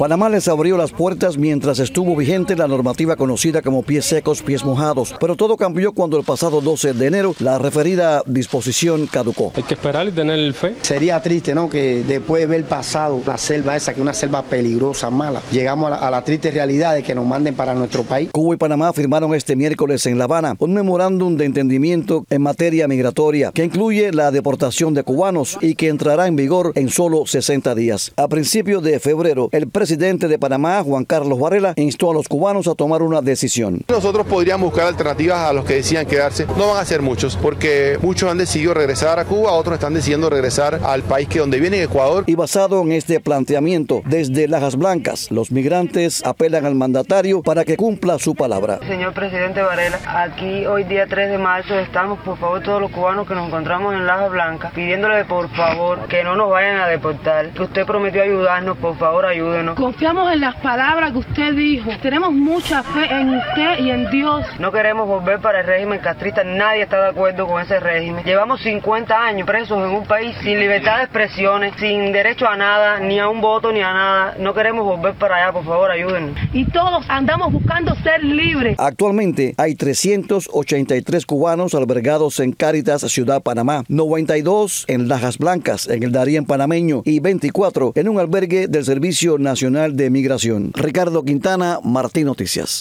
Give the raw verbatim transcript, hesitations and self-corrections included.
Panamá les abrió las puertas mientras estuvo vigente la normativa conocida como pies secos, pies mojados, pero todo cambió cuando el pasado doce de enero la referida disposición caducó. Hay que esperar y tener fe. Sería triste, ¿no?, que después de ver pasado la selva esa, que es una selva peligrosa, mala, llegamos a la, a la triste realidad de que nos manden para nuestro país. Cuba y Panamá firmaron este miércoles en La Habana un memorándum de entendimiento en materia migratoria que incluye la deportación de cubanos y que entrará en vigor en solo sesenta días. A principios de febrero, el presidente El presidente de Panamá, Juan Carlos Varela, instó a los cubanos a tomar una decisión. Nosotros podríamos buscar alternativas a los que decían quedarse. No van a ser muchos, porque muchos han decidido regresar a Cuba, otros están decidiendo regresar al país que donde vienen, Ecuador. Y basado en este planteamiento, desde Lajas Blancas, los migrantes apelan al mandatario para que cumpla su palabra. Señor presidente Varela, aquí hoy día tres de marzo estamos, por favor, todos los cubanos que nos encontramos en Lajas Blancas, pidiéndole por favor que no nos vayan a deportar, que usted prometió ayudarnos, por favor ayúdenos. Confiamos en las palabras que usted dijo. Tenemos mucha fe en usted y en Dios. No queremos volver para el régimen castrista. Nadie está de acuerdo con ese régimen. Llevamos cincuenta años presos en un país sin libertad de expresiones, sin derecho a nada, ni a un voto, ni a nada. No queremos volver para allá. Por favor, ayúdenos. Y todos andamos buscando ser libres. Actualmente hay trescientos ochenta y tres cubanos albergados en Cáritas, Ciudad Panamá, noventa y dos en Lajas Blancas, en el Darién panameño, y veinticuatro en un albergue del Servicio Nacional de Migración. Ricardo Quintana, Martín Noticias.